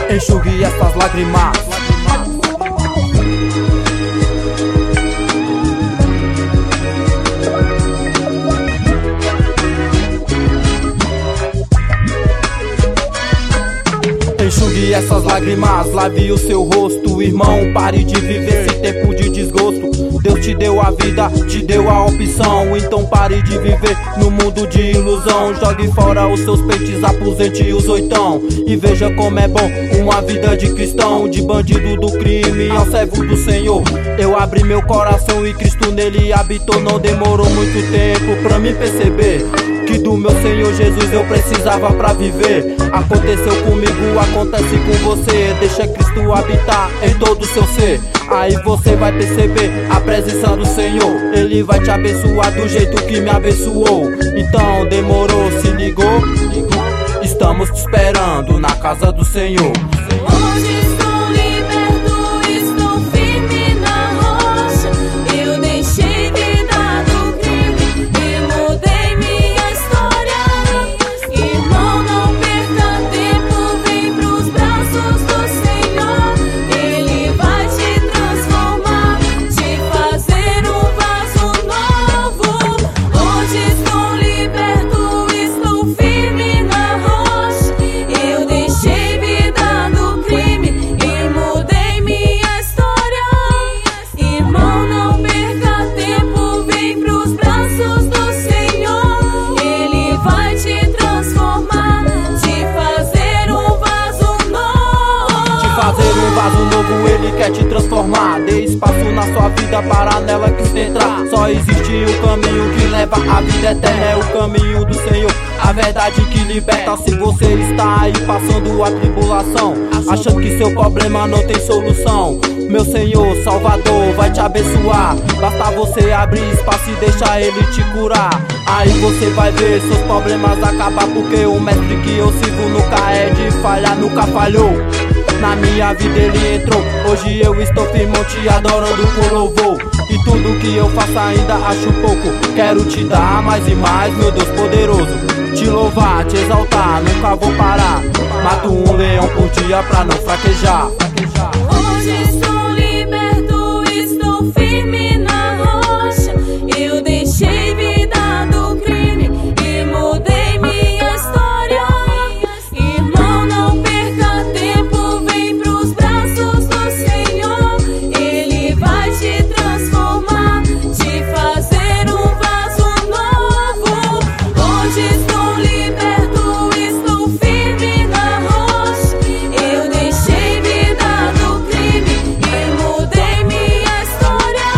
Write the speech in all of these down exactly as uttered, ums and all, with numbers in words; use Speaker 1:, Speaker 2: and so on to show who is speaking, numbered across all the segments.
Speaker 1: enxugue essas lágrimas. Enxugue essas lágrimas, lave o seu rosto. Irmão, pare de viver esse tempo de desgosto. Deus te deu a vida, te deu a opção. Então pare de viver no mundo de ilusão. Jogue fora os seus peitos, aposente os oitão. E veja como é bom uma vida de cristão. De bandido do crime ao servo do Senhor. Eu abri meu coração e Cristo nele habitou. Não demorou muito tempo pra me perceber que do meu Senhor Jesus eu precisava pra viver. Aconteceu comigo, acontece com você. Deixa Cristo habitar em todo o seu ser. Aí você vai perceber a presença do Senhor. Ele vai te abençoar do jeito que me abençoou. Então demorou, se ligou? Estamos te esperando na casa do Senhor.
Speaker 2: Hoje estou liberto, estou firme na rocha. Eu deixei de dar do crime e mudei minha história. Irmão, não perca tempo, vem pros braços do Senhor. Ele vai te transformar, te fazer um vaso novo. Hoje estou liberto, estou firme na rocha. Eu deixei vida do crime e mudei minha história. Irmão, não perca tempo, vem pros braços do Senhor. Ele vai te transformar, te fazer um vaso novo.
Speaker 1: Te fazer um vaso novo, ele quer te transformar. Dê espaço na sua vida para nela que se entrar. Só existe um caminho que leva à vida eterna. É o caminho do Senhor, a verdade que liberta. Se você está aí passando a tribulação, achando que seu problema não tem solução, meu Senhor Salvador vai te abençoar. Basta você abrir espaço e deixar ele te curar. Aí você vai ver seus problemas acabar, porque o mestre que eu sirvo nunca é de falhar, nunca falhou. Na minha vida ele entrou, hoje eu estou firmão te adorando com louvor. E tudo que eu faço ainda acho pouco, quero te dar mais e mais, meu Deus poderoso. Te louvar, te exaltar, nunca vou parar. Mato um leão por dia pra não fraquejar.
Speaker 2: Hoje estou liberto, estou firme na rocha. Eu deixei vida do crime e mudei minha história. Irmão, não perca tempo, vem pros braços do Senhor. Ele vai te transformar, te fazer um vaso novo. Hoje estou liberto, estou firme na rocha. Eu deixei vida do crime e mudei minha história.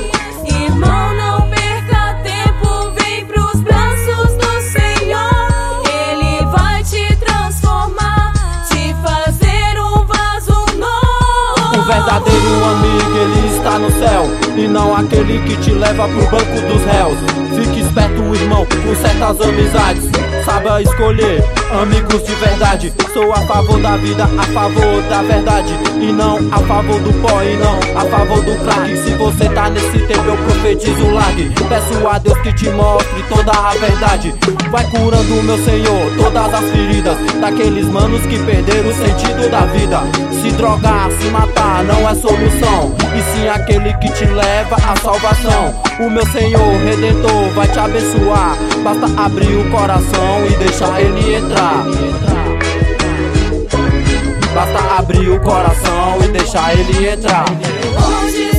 Speaker 2: Irmão, não perca tempo, vem pros braços do Senhor. Ele vai te transformar, te fazer um vaso novo.
Speaker 1: O verdadeiro amigo, ele está no céu, e não aquele que te leva pro banco dos réus. Fique esperto, irmão, com certas amizades. Saiba escolher amigos de verdade. Sou a favor da vida, a favor da verdade, e não a favor do pó, e não a favor do crack. Se você tá nesse tempo, eu profetizo largue. Peço a Deus que te mostre toda a verdade. Vai curando, meu Senhor, todas as feridas daqueles manos que perderam o sentido da vida. Se drogar, se matar não é solução, e sim aquele que te leva à salvação. O meu Senhor Redentor vai te abençoar. Basta abrir o coração e deixar ele entrar. Basta abrir o coração e deixar ele entrar.
Speaker 2: Hoje